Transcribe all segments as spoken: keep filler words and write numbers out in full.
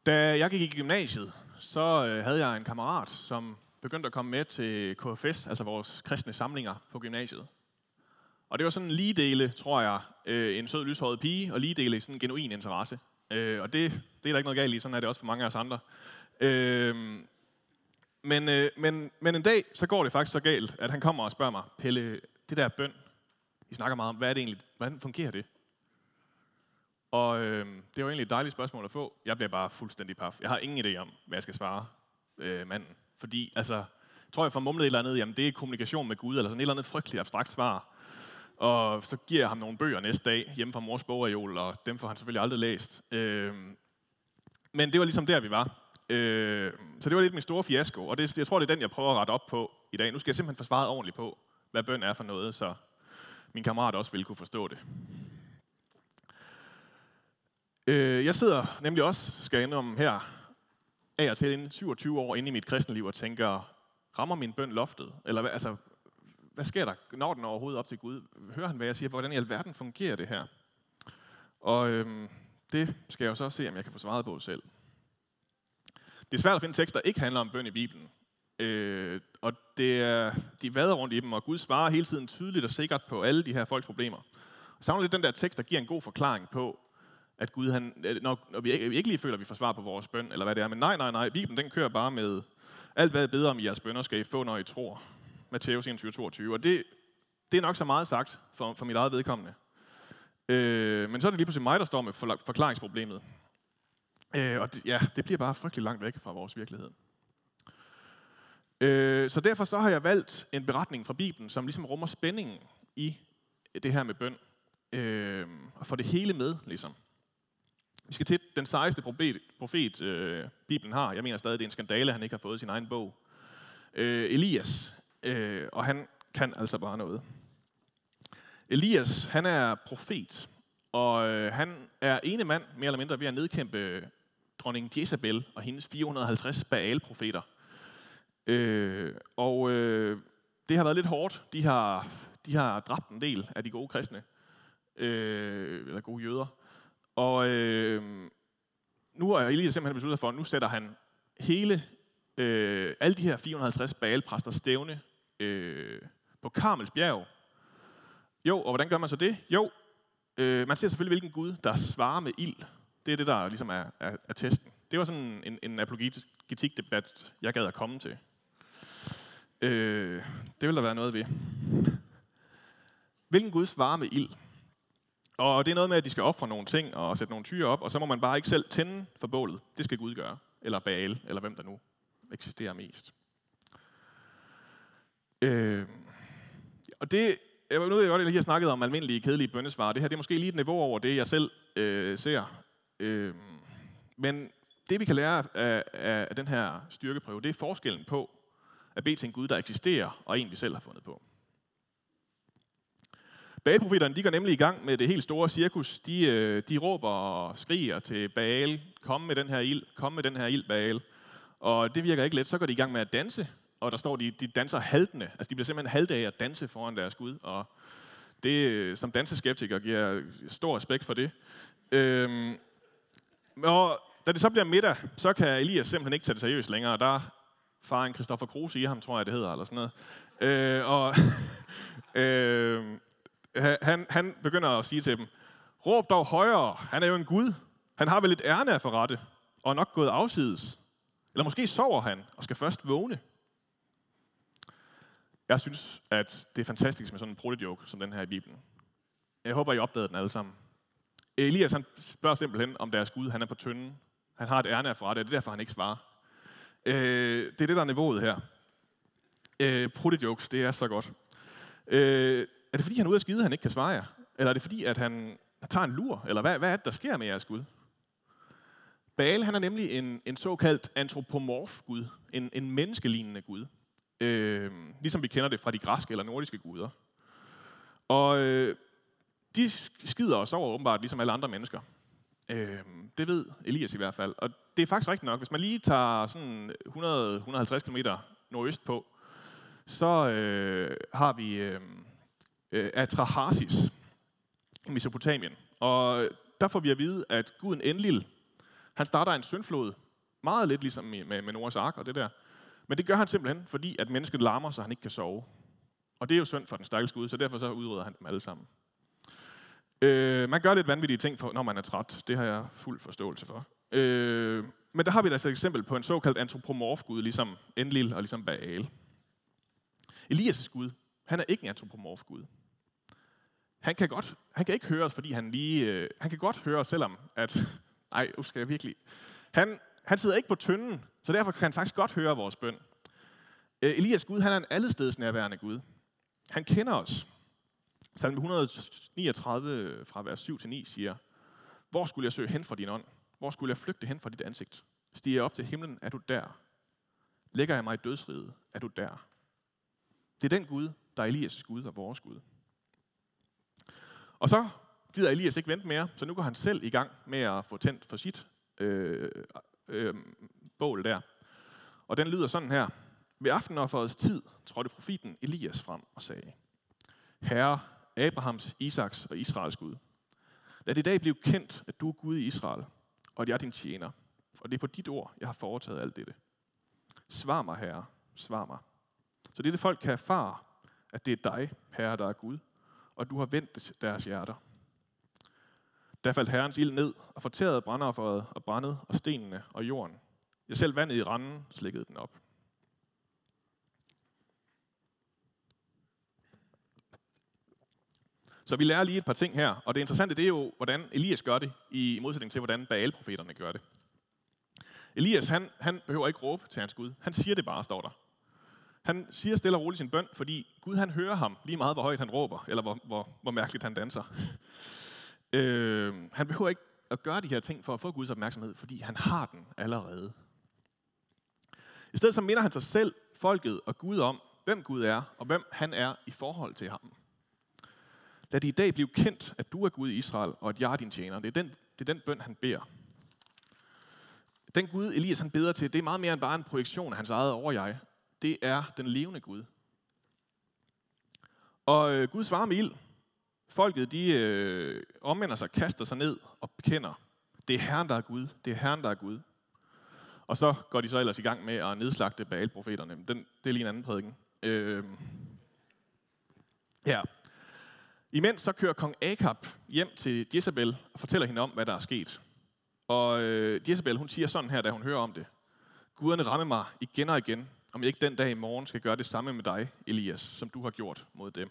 Da jeg gik i gymnasiet, så øh, havde jeg en kammerat, som begyndte at komme med til K F S, altså vores kristne samlinger på gymnasiet. Og det var sådan lige dele, tror jeg, øh, en sød lyshåret pige, og lige dele sådan en genuin interesse. Øh, og det, det er der ikke noget galt i, sådan er det også for mange af os andre. Øh, men, øh, men, men en dag, så går det faktisk så galt, at han kommer og spørger mig, Pelle, det der bøn, I snakker meget om, hvad er det egentlig, hvordan fungerer det? Og øh, det var egentlig et dejligt spørgsmål at få. Jeg bliver bare fuldstændig paf. Jeg har ingen idé om, hvad jeg skal svare øh, manden. Fordi, altså, tror jeg får mumlet et eller andet, jamen det er kommunikation med Gud, eller sådan et eller andet frygteligt abstrakt svar. Og så giver jeg ham nogle bøger næste dag, hjemme fra mors bogreol, og dem får han selvfølgelig aldrig læst. Øh, men det var ligesom der, vi var. Øh, så det var lidt min store fiasko, og det, jeg tror, det er den, jeg prøver at rette op på i dag. Nu skal jeg simpelthen få svaret ordentligt på, hvad bøn er for noget, så min kammerat også ville kunne forstå det. Jeg sidder nemlig også, skal jeg indrømme her, af og til inden syvogtyve år inde i mit kristenliv og tænker, rammer min bøn loftet? Eller hvad, altså, hvad sker der? Når den overhovedet op til Gud? Hører han, hvad jeg siger? Hvordan i alverden fungerer det her? Og øhm, det skal jeg jo så se, om jeg kan få svaret på selv. Det er svært at finde tekster, der ikke handler om bøn i Bibelen. Øh, og det er, de vader rundt i dem, og Gud svarer hele tiden tydeligt og sikkert på alle de her folks problemer. Jeg savner lidt den der tekst, der giver en god forklaring på, at Gud, han, når, når vi, ikke, vi ikke lige føler, at vi får svar på vores bøn, eller hvad det er, men nej, nej, nej, Bibelen den kører bare med, alt hvad jeg beder om i jeres bønner, skal I få, når I tror. Matthæus enogtyve toogtyve, og det, det er nok så meget sagt for, for mit eget vedkommende. Øh, men så er det lige pludselig mig, der står med forklaringsproblemet. Øh, og det, ja, det bliver bare frygtelig langt væk fra vores virkelighed. Øh, så derfor så har jeg valgt en beretning fra Bibelen, som ligesom rummer spændingen i det her med bøn. Øh, og får det hele med, ligesom. Vi skal til den sejeste profet, profet øh, Bibelen har. Jeg mener stadig, det er en skandale, at han ikke har fået sin egen bog. Øh, Elias. Øh, og han kan altså bare noget. Elias, han er profet. Og øh, han er ene mand, mere eller mindre, ved at nedkæmpe dronning Jezabel og hendes fire hundrede og halvtreds Baal-profeter. Øh, og øh, det har været lidt hårdt. De har, de har dræbt en del af de gode kristne. Øh, eller gode jøder. Og øh, nu er Elias simpelthen besluttet for, at nu sætter han hele, øh, alle de her fire hundrede og halvtreds Baal-præster stævne øh, på Karmels bjerg. Jo, og hvordan gør man så det? Jo, øh, man ser selvfølgelig, hvilken Gud, der svarer med ild. Det er det, der ligesom er, er, er testen. Det var sådan en, en apologetik-debat, jeg gad at komme til. Øh, det vil der være noget ved. Hvilken Gud svarer med ild? Og det er noget med, at de skal ofre nogle ting og sætte nogle tyre op, og så må man bare ikke selv tænde for bålet. Det skal Gud gøre. Eller Baal, eller hvem der nu eksisterer mest. Øh, og det, jeg nu ved jeg godt, at jeg lige har snakket om almindelige, kedelige bønnesvar. Det her det er måske lige et niveau over det, jeg selv øh, ser. Øh, men det, vi kan lære af, af, af den her styrkeprøve, det er forskellen på at bede til en Gud, der eksisterer, og en, vi selv har fundet på. Baal-profeterne, de går nemlig i gang med det helt store cirkus. De, de råber og skriger til Baal, kom med den her ild, kom med den her ild, Baal. Og det virker ikke let. Så går de i gang med at danse, og der står, de, de danser haltende. Altså, de bliver simpelthen halte af at danse foran deres Gud. Og det, som danseskeptiker, giver stor respekt for det. Øhm, og da det så bliver middag, så kan Elias simpelthen ikke tage det seriøst længere. Der farer en Christoffer Kruse i ham, tror jeg, det hedder, eller sådan noget. Øh, og... øh, Han, han begynder at sige til dem, råb dog højere, han er jo en Gud. Han har vel et ærne at forrette, og er nok gået afsides. Eller måske sover han, og skal først vågne. Jeg synes, at det er fantastisk med sådan en protojoke, som den her i Bibelen. Jeg håber, I opdagede den alle sammen. Elias han spørger simpelthen, om deres Gud han er på tynden. Han har et ærne at forrette, og det er derfor, han ikke svarer. Øh, det er det, der er niveauet her. Øh, protojokes, det er så godt. Øh, Er det fordi, han er ude at skide, han ikke kan svare jer? Eller er det fordi, at han tager en lur? Eller hvad, hvad er det, der sker med jeres Gud? Baal, han er nemlig en, en såkaldt antropomorf Gud. En, en menneskelignende Gud. Øh, ligesom vi kender det fra de græske eller nordiske guder. Og øh, de skider os over åbenbart, ligesom alle andre mennesker. Øh, det ved Elias i hvert fald. Og det er faktisk rigtigt nok. Hvis man lige tager sådan hundrede til hundrede og halvtreds kilometer nordøst på, så øh, har vi... Øh, Atrahasis i Mesopotamien. Og der får vi at vide, at guden Enlil, Han starter en syndflod, meget lidt ligesom med, med Noahs ark og det der. Men det gør han simpelthen, fordi at mennesket larmer, så han ikke kan sove. Og det er jo synd for den stakkels Gud, så derfor så udrydder han dem alle sammen. Øh, man gør lidt vanvittige ting, for, når man er træt. Det har jeg fuld forståelse for. Øh, men der har vi da et eksempel på en såkaldt antropomorf Gud, ligesom Enlil og ligesom Baal. Elias' Gud, han er ikke en antropomorf Gud. Han kan godt, han kan ikke høre os, fordi han lige, øh, han kan godt høre os, selvom at, nej, skal jeg virkelig. Han, han sidder ikke på tynden, så derfor kan han faktisk godt høre vores bøn. Øh, Elias' Gud, han er en allestedsnærværende Gud. Han kender os. Salme et hundrede niogtredive fra vers syv til ni siger, hvor skulle jeg søge hen for din ånd? Hvor skulle jeg flygte hen fra dit ansigt? Stiger jeg op til himlen, er du der? Lægger jeg mig i dødsriget, er du der? Det er den Gud, der er Elias' Gud og vores Gud. Og så gider Elias ikke vente mere, så nu går han selv i gang med at få tændt for sit øh, øh, bål der. Og den lyder sådan her. Ved aftenofferets tid trådte profeten Elias frem og sagde, Herre, Abrahams, Isaks og Israels Gud, lad det i dag blive kendt, at du er Gud i Israel, og at jeg er din tjener. Og det er på dit ord, jeg har foretaget alt dette. Svar mig, Herre, svar mig. Så dette folk kan erfare, at det er dig, Herre, der er Gud, og du har vendt deres hjerter. Der faldt Herrens ild ned og fortærede brandofferet og brændede og stenene og jorden. Jeg selv vandet i randen slikkede den op. Så vi lærer lige et par ting her, og det interessante det er jo, hvordan Elias gør det, i modsætning til, hvordan Baal-profeterne gør det. Elias, han, han behøver ikke råbe til hans Gud. Han siger det bare, står der. Han siger stille og roligt sin bøn, fordi Gud han hører ham lige meget, hvor højt han råber, eller hvor, hvor, hvor mærkeligt han danser. øh, han behøver ikke at gøre de her ting for at få Guds opmærksomhed, fordi han har den allerede. I stedet så minder han sig selv, folket og Gud om, hvem Gud er, og hvem han er i forhold til ham. Lad det i dag blive kendt, at du er Gud i Israel, og at jeg er din tjener. Det er den, det er den bøn, han beder. Den Gud, Elias han beder til, det er meget mere end bare en projektion af hans eget overjeg. Det er den levende Gud. Og øh, Gud svarer med ild. Folket, de øh, omvender sig, kaster sig ned og bekender. Det er Herren, der er Gud. Det er Herren, der er Gud. Og så går de så ellers i gang med at nedslagte Baal-profeterne. Den, det er lige en anden prædiken. Øh, ja. Imens så kører kong Akab hjem til Jezebel og fortæller hende om, hvad der er sket. Og øh, Jezebel, hun siger sådan her, da hun hører om det. Guderne rammer mig igen og igen, om jeg ikke den dag i morgen skal gøre det samme med dig, Elias, som du har gjort mod dem.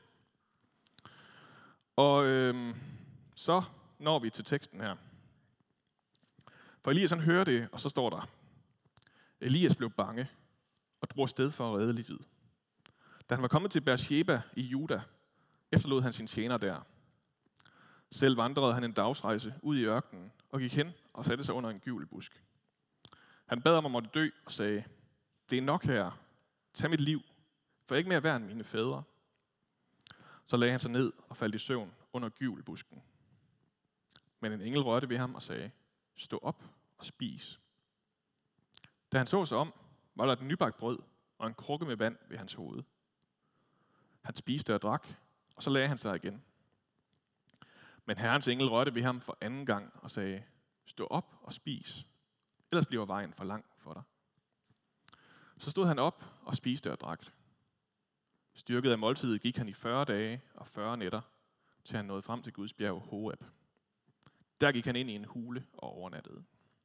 Og øh, så når vi til teksten her. For Elias han hører det, og så står der, Elias blev bange og drog afsted for at redde livet. Da han var kommet til Beersheba i Juda, efterlod han sin tjener der. Selv vandrede han en dagsrejse ud i ørkenen og gik hen og satte sig under en gyvelbusk. Han bad om at måtte dø og sagde, det er nok her, tag mit liv, for jeg er ikke mere værd end mine fædre. Så lagde han sig ned og faldt i søvn under gyvelbusken. Men en engel rørte ved ham og sagde, stå op og spis. Da han så sig om, var der et nybagt brød og en krukke med vand ved hans hoved. Han spiste og drak, og så lagde han sig igen. Men Herrens engel rørte ved ham for anden gang og sagde, stå op og spis, ellers bliver vejen for lang for dig. Så stod han op og spiste og drak. Styrket af måltidet gik han i fyrre dage og fyrre nætter, til han nåede frem til Guds bjerg Horeb. Der gik han ind i en hule og overnattede.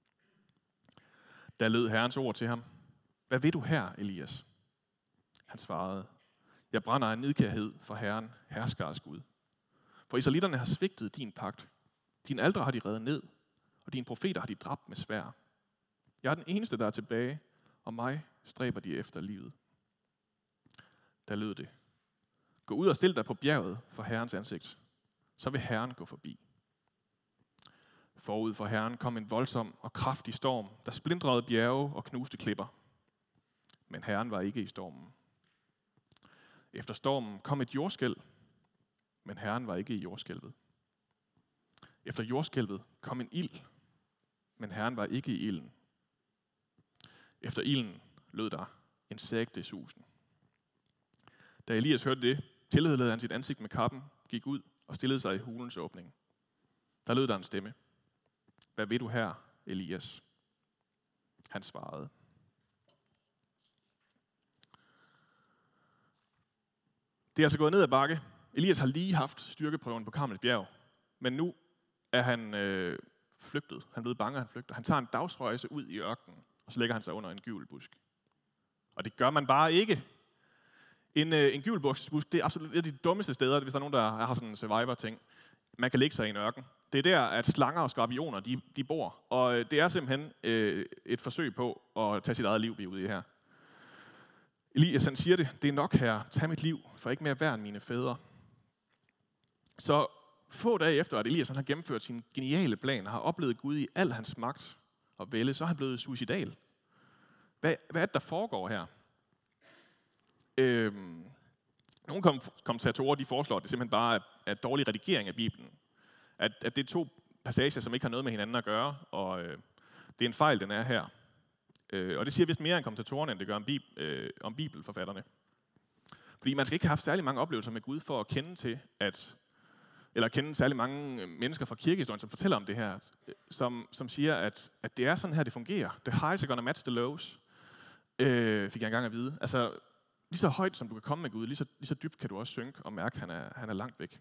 Der lød Herrens ord til ham, hvad vil du her, Elias? Han svarede, jeg brænder af nidkærhed for Herren, herskers Gud. For israelitterne har svigtet din pagt. Din altre har de revet ned, og dine profeter har de dræbt med sværd. Jeg er den eneste, der er tilbage, og mig stræber de efter livet. Der lød det. Gå ud og stil dig på bjerget for Herrens ansigt. Så vil Herren gå forbi. Forud for Herren kom en voldsom og kraftig storm, der splindrede bjerge og knuste klipper. Men Herren var ikke i stormen. Efter stormen kom et jordskælv, men Herren var ikke i jordskælvet. Efter jordskælvet kom en ild, men Herren var ikke i ilden. Efter ilden lød der en sægte susen. Da Elias hørte det, tilhedlede han sit ansigt med kappen, gik ud og stillede sig i hulens åbning. Der lød der en stemme. Hvad vil du her, Elias? han svarede. Det er altså gået ned ad bakke. Elias har lige haft styrkeprøven på Karmels bjerg, men nu er han øh, flygtet. Han er blevet bange, han flygter. Han tager en dagsrejse ud i ørkenen, og så lægger han sig under en gyvelbusk. Og det gør man bare ikke. En, øh, en gyvelbusk, det er absolut et af de dummeste steder, hvis der er nogen, der har sådan en survivor-ting. Man kan ligge sig i en ørken. Det er der, at slanger og skorpioner, de, de bor. Og øh, det er simpelthen øh, et forsøg på at tage sit eget liv, vi er ude i her. Elias han siger det, det er nok her, tag mit liv, for ikke mere værd end mine fædre. Så få dage efter, at Elias han har gennemført sin geniale plan og har oplevet Gud i al hans magt og vælde, så er han blevet suicidal. Hvad, hvad er det, der foregår her? Øhm, nogle kom, kommentatorer de foreslår, at det simpelthen bare er, er dårlig redigering af Bibelen. At, at det er to passager, som ikke har noget med hinanden at gøre, og øh, det er en fejl, den er her. Øh, og det siger vist mere end kommentatorerne, end det gør om, bib, øh, om bibelforfatterne. Fordi man skal ikke have haft særlig mange oplevelser med Gud for at kende til, at eller kende særlig mange mennesker fra kirkehistorien, som fortæller om det her, som, som siger, at, at det er sådan her, det fungerer. The highs are gonna match the lows, øh, fik jeg engang at vide. Altså, lige så højt, som du kan komme med Gud, lige så, lige så dybt kan du også synke og mærke, at han er, han er langt væk.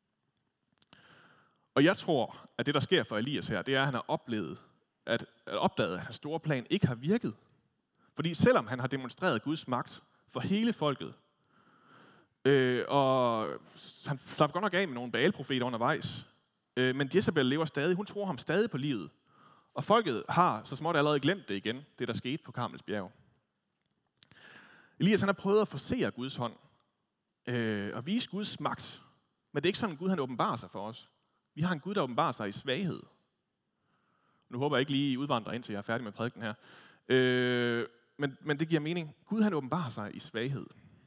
Og jeg tror, at det, der sker for Elias her, det er, at han har oplevet, at, at opdaget, at hans store plan ikke har virket. Fordi selvom han har demonstreret Guds magt for hele folket, Øh, og han slapper godt nok af med nogle Baal-profeter undervejs. Øh, men Jezebel lever stadig. Hun tror ham stadig på livet. Og folket har så småt allerede glemt det igen, det der skete på Karmels bjerg. Elias han har prøvet at forsere Guds hånd. Øh, og vise Guds magt. Men det er ikke sådan, at Gud han åbenbarer sig for os. Vi har en Gud, der åbenbarer sig i svaghed. Nu håber jeg ikke lige, I udvandrer indtil jeg er færdig med prædiken her. Øh, men, men det giver mening. Gud han åbenbarer sig i svaghed.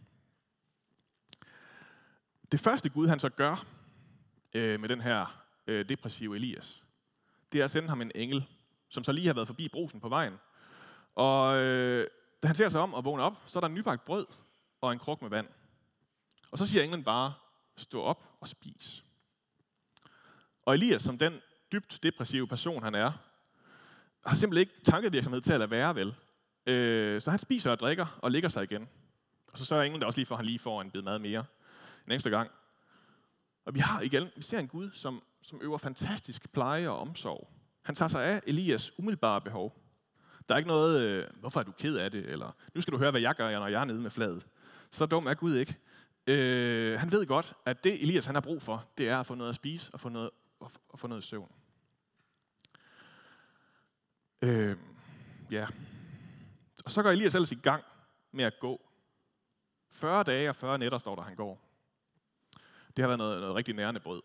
Det første Gud, han så gør øh, med den her øh, depressive Elias, det er at sende ham en engel, som så lige har været forbi brusen på vejen. Og øh, da han ser sig om og vågner op, så er der en nybagt brød og en kruk med vand. Og så siger englen bare, stå op og spis. Og Elias, som den dybt depressive person han er, har simpelthen ikke tankevirksomhed til at lade være vel. Øh, så han spiser og drikker og ligger sig igen. Og så sørger englen der også lige for, at han lige får en bid mad mere en ekstra gang. Og vi har igen, vi ser en Gud, som, som øver fantastisk pleje og omsorg. Han tager sig af Elias umiddelbare behov. Der er ikke noget, øh, hvorfor er du ked af det, eller nu skal du høre, hvad jeg gør, når jeg er nede med fladet. Så dum er Gud ikke. Øh, han ved godt, at det Elias han har brug for, det er at få noget at spise og få noget, og få noget søvn. Øh, ja. Og så går Elias ellers i gang med at gå. fyrre dage og fyrre nætter står der, han går. Det har været noget, noget rigtig nærende brød.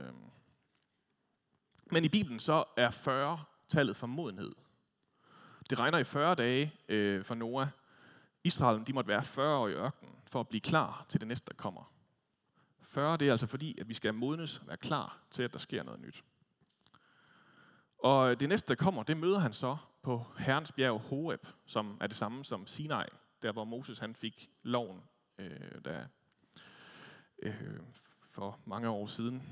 Men i Bibelen så er fyrre tallet for modenhed. Det regner i fyrre dage øh, for Noah. Israel de måtte være fyrre år i ørkenen for at blive klar til det næste, der kommer. fyrre det er altså fordi, at vi skal modnes og være klar til, at der sker noget nyt. Og det næste, der kommer, det møder han så på Herrens bjerg Horeb, som er det samme som Sinai, der hvor Moses han fik loven øh, der, øh, for mange år siden.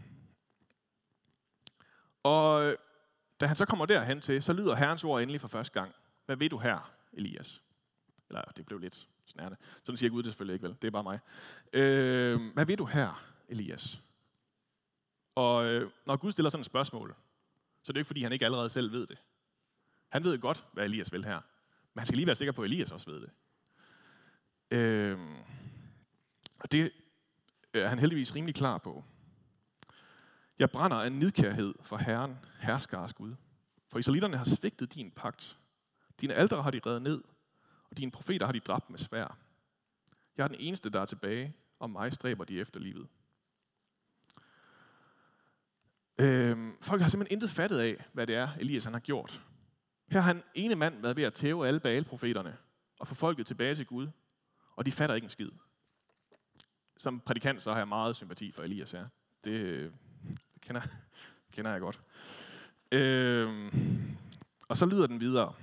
Og da han så kommer derhen til, så lyder Herrens ord endelig for første gang. Hvad ved du her, Elias? Eller det blev lidt snærende. Sådan siger Gud det selvfølgelig ikke vel, det er bare mig. Øh, hvad ved du her, Elias? Og øh, når Gud stiller sådan et spørgsmål, så det er ikke fordi, han ikke allerede selv ved det. Han ved godt, hvad Elias vil her. Men han skal lige være sikker på, at Elias også ved det. Øh, og det er han heldigvis rimelig klar på. Jeg brænder af nidkærhed for Herren, herskers Gud. For israelitterne har svigtet din pagt. Dine altere har de revet ned, og dine profeter har de dræbt med sværd. Jeg er den eneste, der er tilbage, og mig stræber de efter livet. Øhm, folk har simpelthen intet fattet af, hvad det er, Elias han har gjort. Her har en ene mand været ved at tæve alle Baal-profeterne og få folket tilbage til Gud, og de fatter ikke en skid. Som prædikant så har jeg meget sympati for Elias her. Det, det kender, kender jeg godt. Øhm, og så lyder den videre.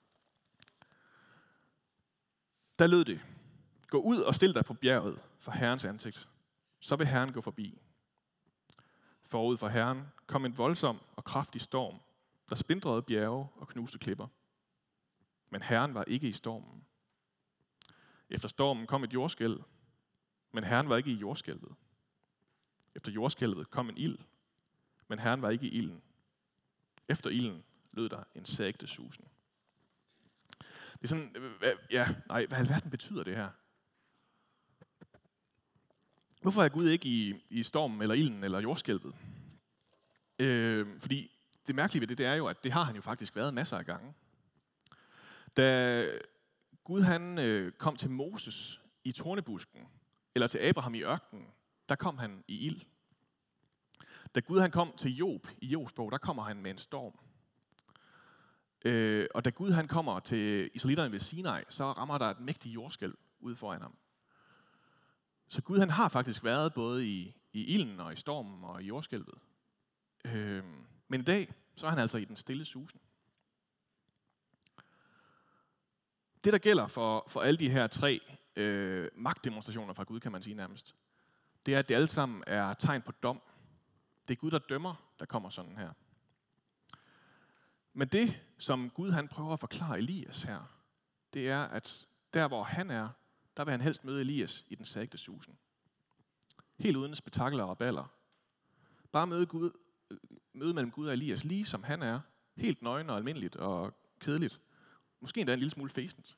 Der lød det. Gå ud og stil dig på bjerget for Herrens ansigt. Så vil Herren gå forbi. Forud for Herren kom en voldsom og kraftig storm, der splindrede bjerge og knuste klipper. men Herren var ikke i stormen. Efter stormen kom et jordskælv, men Herren var ikke i jordskælvet. Efter jordskælvet kom en ild, men Herren var ikke i ilden. Efter ilden lød der en sagte susen. Det er sådan, ja, nej, hvad i alverden betyder det her? Hvorfor er Gud ikke i, i stormen, eller ilden, eller jordskælvet? Øh, fordi det mærkelige ved det, det er jo, at det har han jo faktisk været masser af gange. Da Gud han øh, kom til Moses i tornebusken, eller til Abraham i ørkenen, der kom han i ild. Da Gud han kom til Job i Jobs bog, der kommer han med en storm. Øh, og da Gud han kommer til israelitterne ved Sinai, så rammer der et mægtigt jordskælv ude foran ham. Så Gud han har faktisk været både i, i ilden og i stormen og i jordskælvet. Øh, men i dag, så er han altså i den stille susen. Det, der gælder for, for alle de her tre øh, magtdemonstrationer fra Gud, kan man sige nærmest, det er, at det alle sammen er tegn på dom. Det er Gud, der dømmer, der kommer sådan her. Men det, som Gud han prøver at forklare Elias her, det er, at der, hvor han er, der vil han helst møde Elias i den sagte susen. Helt uden spektakler og baller. Bare møde, Gud, møde mellem Gud og Elias, lige som han er. Helt nøgen og almindeligt og kedeligt. Måske endda en lille smule fæsent.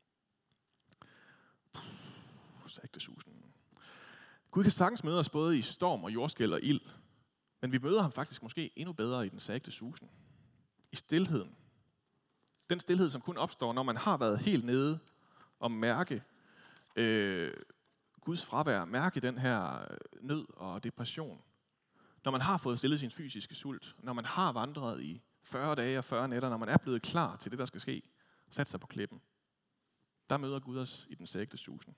Sagte susen. Gud kan sagtens møde os både i storm og jordskælv og ild. Men vi møder ham faktisk måske endnu bedre i den sagte susen. I stilheden. Den stilhed, som kun opstår, når man har været helt nede og mærke øh, Guds fravær, mærke den her nød og depression. Når man har fået stillet sin fysiske sult, når man har vandret i fyrre dage og fyrre nætter, når man er blevet klar til det, der skal ske, sat sig på klippen. Der møder Gud os i den sagte susen.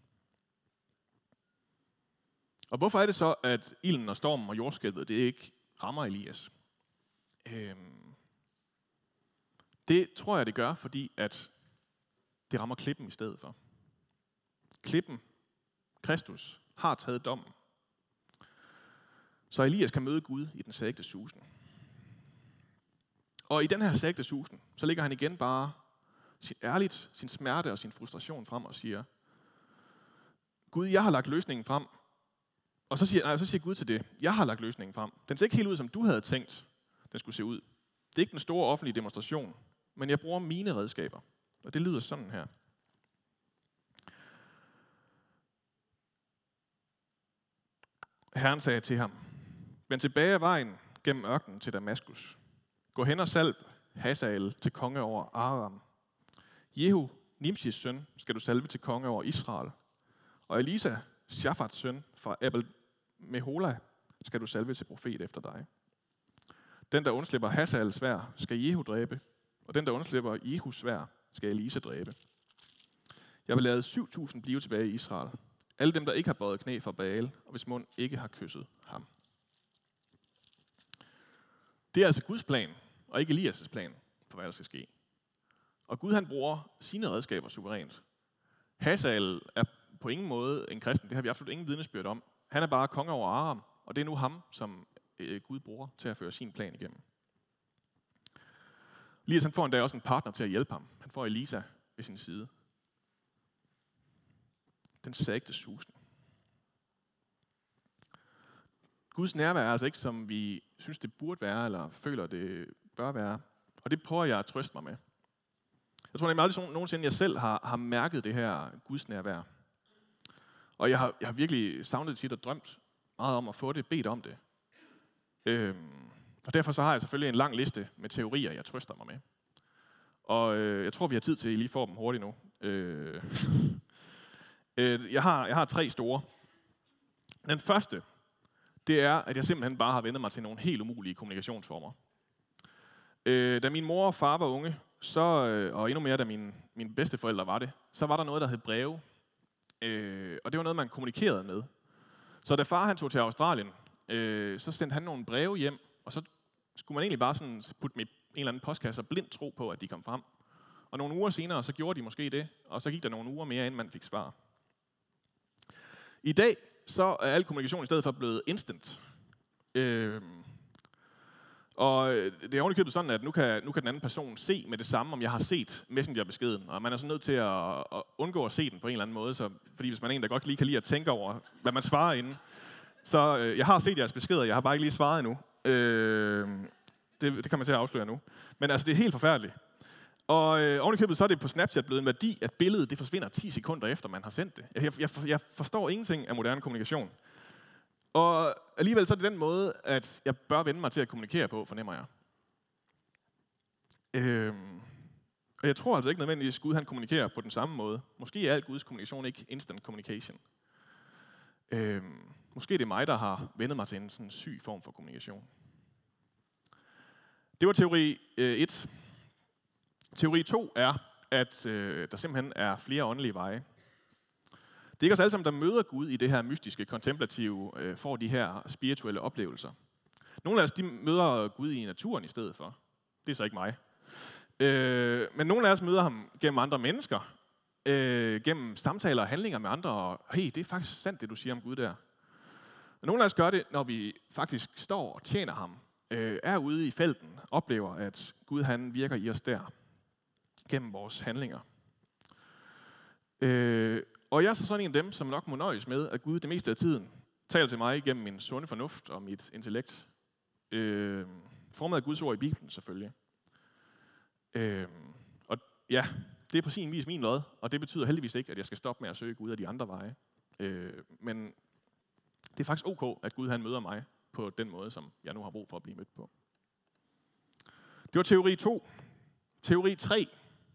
Og hvorfor er det så, at ilden og stormen og jordskælvet, det ikke rammer Elias? Øhm, det tror jeg, det gør, fordi at det rammer klippen i stedet for. Klippen, Kristus, har taget dommen. Så Elias kan møde Gud i den sagte susen. Og i den her sagte susen, så lægger han igen bare sin, ærligt sin smerte og sin frustration frem og siger, Gud, jeg har lagt løsningen frem. Og så siger, nej, så siger Gud til det, jeg har lagt løsningen frem. Den ser ikke helt ud, som du havde tænkt, den skulle se ud. Det er ikke den store offentlige demonstration, men jeg bruger mine redskaber. Og det lyder sådan her. Herren sagde til ham, vend tilbage af vejen gennem ørkenen til Damaskus. Gå hen og salv Hazael til konge over Aram. Jehu, Nimshis søn, skal du salve til konge over Israel. Og Elisa, Shafats søn fra Abel Mehola, skal du salve til profet efter dig. Den, der undslipper Hazaels sværd, skal Jehu dræbe, og den, der undslipper Jehus sværd, skal Elisa dræbe. Jeg vil lade syv tusind blive tilbage i Israel. Alle dem, der ikke har bøjet knæ for Baal, og hvis mund ikke har kysset ham. Det er altså Guds plan, og ikke Elias' plan for, hvad der skal ske. Og Gud han bruger sine redskaber suverænt. Hazael er på ingen måde en kristen, det har vi absolut ingen vidnesbyrd om. Han er bare konge over Aram, og det er nu ham, som øh, Gud bruger til at føre sin plan igennem. Elias han får endda også en partner til at hjælpe ham. Han får Elisa ved sin side. Den sagte susen. Guds nærvær er altså ikke, som vi synes, det burde være, eller føler, det bør være. Og det prøver jeg at trøste mig med. Jeg tror nemlig aldrig nogensinde, jeg selv har, har mærket det her Guds nærvær. Og jeg har, jeg har virkelig savnet det tit og drømt meget om at få det, bedt om det. Øhm, og derfor så har jeg selvfølgelig en lang liste med teorier, jeg trøster mig med. Og øh, jeg tror, vi har tid til, at I lige får dem hurtigt nu. Øh, øh, jeg, har, jeg har tre store. Den første, det er, at jeg simpelthen bare har vendt mig til nogle helt umulige kommunikationsformer. Øh, da min mor og far var unge, så, og endnu mere da mine, mine bedsteforældre var det, så var der noget, der hed breve. Øh, og det var noget, man kommunikerede med. Så da far han tog til Australien, øh, så sendte han nogle breve hjem, og så skulle man egentlig bare sådan putte dem i en eller anden postkasse og blindt tro på, at de kom frem. Og nogle uger senere, så gjorde de måske det, og så gik der nogle uger mere, inden man fik svar. I dag, så er al kommunikation i stedet for blevet instant. Øh, Og det er ovenikøbet sådan, at nu kan, nu kan den anden person se med det samme, om jeg har set Messenger-beskeden. Og man er så nødt til at, at undgå at se den på en eller anden måde. Så, fordi hvis man er en, der godt lige kan lide at tænke over, hvad man svarer inden. Så øh, jeg har set jeres beskeder, jeg har bare ikke lige svaret endnu. Øh, det, det kan man til at afsløre nu. Men altså, det er helt forfærdeligt. Og øh, ovenikøbet så er det på Snapchat blevet en værdi, at billedet det forsvinder ti sekunder efter, man har sendt det. Jeg, jeg, jeg forstår ingenting af moderne kommunikation. Og alligevel så er det den måde, at jeg bør vende mig til at kommunikere på, fornemmer jeg. Øhm, og jeg tror altså ikke nødvendigvis, at Gud han kommunikerer på den samme måde. Måske er alt Guds kommunikation ikke instant communication. Øhm, måske er det mig, der har vendet mig til en sådan syg form for kommunikation. Det var teori et. Øh, teori to er, at øh, der simpelthen er flere åndelige veje. Det er ikke os alle sammen, der møder Gud i det her mystiske, kontemplative, øh, får de her spirituelle oplevelser. Nogle af os, de møder Gud i naturen i stedet for. Det er så ikke mig. Øh, men nogle af os møder ham gennem andre mennesker, øh, gennem samtaler og handlinger med andre, og hey, det er faktisk sandt, det du siger om Gud der. Og nogle af os gør det, når vi faktisk står og tjener ham, øh, er ude i felten, oplever, at Gud han virker i os der, gennem vores handlinger. Øh, Og jeg er så sådan en af dem, som nok må nøjes med, at Gud det meste af tiden taler til mig gennem min sunde fornuft og mit intellekt. Øh, formet af Guds ord i Bibelen selvfølgelig. Øh, og ja, det er på sin vis min lod, og det betyder heldigvis ikke, at jeg skal stoppe med at søge Gud af de andre veje. Øh, men det er faktisk ok, at Gud han møder mig på den måde, som jeg nu har brug for at blive mødt på. Det var teori to. Teori tre.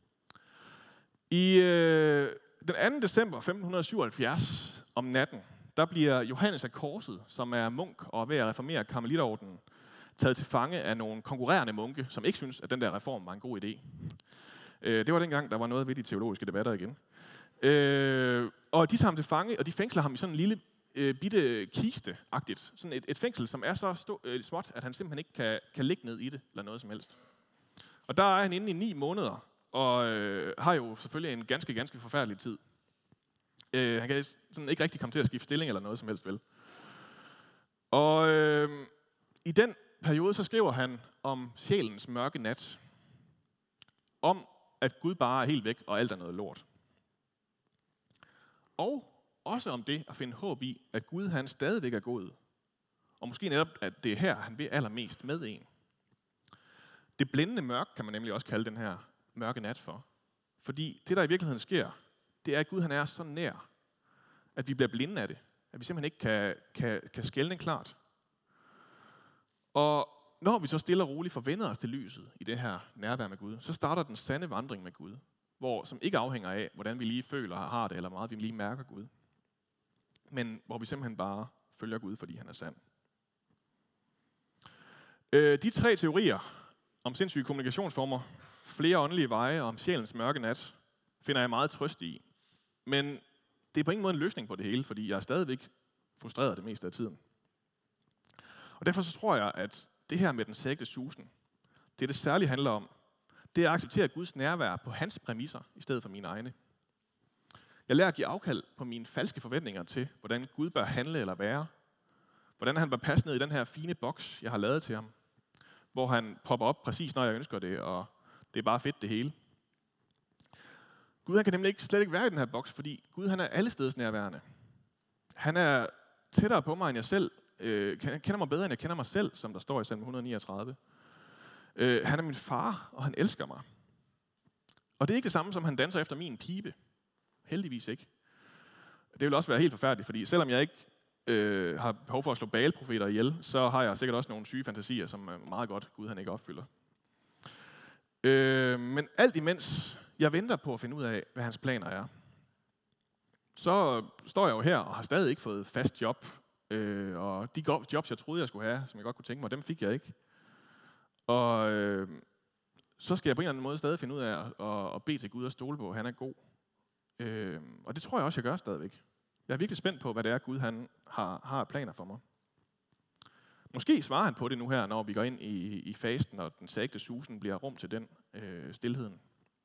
I øh, den anden december femten syvoghalvfjerds om natten, der bliver Johannes af Korset, som er munk og er ved at reformere karmelitordenen, taget til fange af nogle konkurrerende munke, som ikke synes, at den der reform var en god idé. Øh, det var dengang, der var noget ved de teologiske debatter igen. Øh, og de tager ham til fange, og de fængsler ham i sådan en lille øh, bitte kiste-agtigt. Sådan et, et fængsel, som er så stå, øh, småt, at han simpelthen ikke kan, kan ligge ned i det, eller noget som helst. Og der er han inde i ni måneder, og øh, har jo selvfølgelig en ganske, ganske forfærdelig tid. Øh, han kan sådan ikke rigtig komme til at skifte stilling eller noget som helst, vel. Og øh, i den periode, så skriver han om sjælens mørke nat. Om, at Gud bare er helt væk, og alt er noget lort. Og også om det at finde håb i, at Gud han stadigvæk er god. Og måske netop, at det er her, han vil allermest med en. Det blændende mørke kan man nemlig også kalde den her mørke nat for. Fordi det, der i virkeligheden sker, det er, at Gud han er så nær, at vi bliver blinde af det. At vi simpelthen ikke kan, kan, kan skelne klart. Og når vi så stille og roligt forvender os til lyset i det her nærvær med Gud, så starter den sande vandring med Gud, hvor, som ikke afhænger af, hvordan vi lige føler og har det, eller meget vi lige mærker Gud. Men hvor vi simpelthen bare følger Gud, fordi han er sand. Øh, de tre teorier om sindssyge kommunikationsformer, flere åndelige veje og om sjælens mørke nat, finder jeg meget trøst i. Men det er på ingen måde en løsning på det hele, fordi jeg er stadigvæk frustreret det meste af tiden. Og derfor så tror jeg, at det her med den sægte susen, det det særligt handler om, det er at acceptere Guds nærvær på hans præmisser, i stedet for mine egne. Jeg lærer at give afkald på mine falske forventninger til, hvordan Gud bør handle eller være. Hvordan han bør passe ned i den her fine boks, jeg har lavet til ham. Hvor han popper op præcis, når jeg ønsker det, og det er bare fedt det hele. Gud han kan nemlig ikke, slet ikke være i den her boks, fordi Gud han er allesteds nærværende. Han er tættere på mig, end jeg selv. Øh, kender mig bedre, end jeg kender mig selv, som der står i salme et hundrede niogtredive. Øh, han er min far, og han elsker mig. Og det er ikke det samme, som han danser efter min pibe. Heldigvis ikke. Det vil også være helt forfærdeligt, fordi selvom jeg ikke øh, har behov for at slå Baal-profeter ihjel, så har jeg sikkert også nogle syge fantasier, som er meget godt Gud han ikke opfylder. Øh, men alt imens jeg venter på at finde ud af, hvad hans planer er, så står jeg jo her og har stadig ikke fået fast job. Øh, og de jobs, jeg troede, jeg skulle have, som jeg godt kunne tænke mig, dem fik jeg ikke. Og øh, så skal jeg på en eller anden måde stadig finde ud af at, at, at bede til Gud og stole på, at han er god. Øh, og det tror jeg også, jeg gør stadigvæk. Jeg er virkelig spændt på, hvad det er, Gud han har, har planer for mig. Måske svarer han på det nu her, når vi går ind i, i fasten, og den sægte susen bliver rum til den øh, stilheden.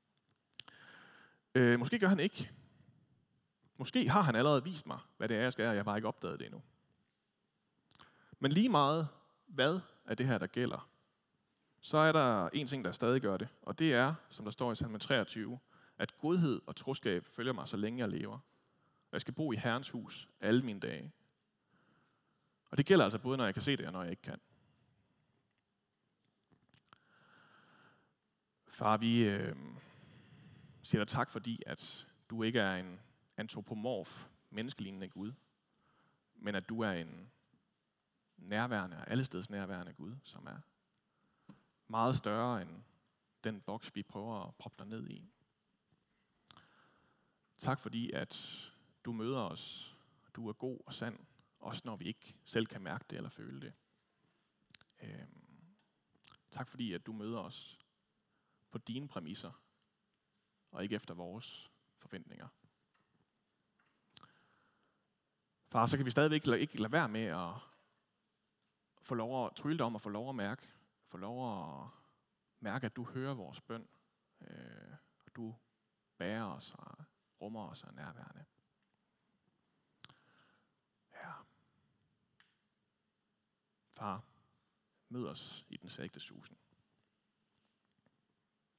Øh, måske gør han ikke. Måske har han allerede vist mig, hvad det er, jeg skal, og jeg har bare ikke opdaget det endnu. Men lige meget, hvad er det her, der gælder, så er der en ting, der stadig gør det, og det er, som der står i salme treogtyve, at godhed og troskab følger mig, så længe jeg lever. Og jeg skal bo i Herrens hus alle mine dage. Og det gælder altså både, når jeg kan se det, og når jeg ikke kan. Far, vi øh, siger dig tak, fordi at du ikke er en antropomorf, menneskelignende Gud, men at du er en nærværende, allesteds nærværende Gud, som er meget større end den boks, vi prøver at proppe dig ned i. Tak fordi, at du møder os. Du er god og sand, også når vi ikke selv kan mærke det eller føle det. Øhm, tak fordi, at du møder os på dine præmisser, og ikke efter vores forventninger. Far, så kan vi stadigvæk ikke lade være med at få lov at trylle dig om, og få lov at mærke, få lov at mærke, at du hører vores bøn, øh, og du bærer os og rummer os og er nærværende. Ja. Far, mød os i den sægte susen.